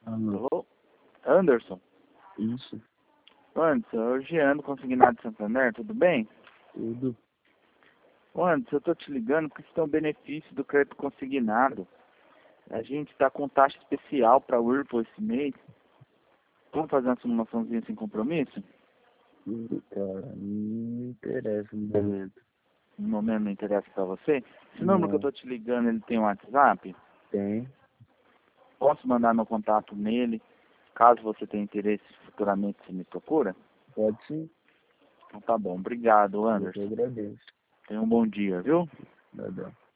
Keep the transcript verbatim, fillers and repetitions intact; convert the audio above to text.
Alô? Alô? Anderson? Isso, Anderson, é o Jean do Consignado de Santander, tudo bem? tudo. Ô, Anderson, eu tô te ligando porque você tem um benefício do crédito consignado. A gente tá com taxa especial para o Whirlpool esse mês. Vamos fazer uma simulaçãozinha sem compromisso? Tudo, cara. Não me interessa no momento. No momento não interessa para você. Esse número que eu Não, tô te ligando, ele tem um WhatsApp? tem. Posso mandar meu contato nele, caso você tenha interesse futuramente se me procura? Pode sim. Então tá bom, obrigado, Eu que Anderson. agradeço. Tenha um bom dia, viu? Tá bom.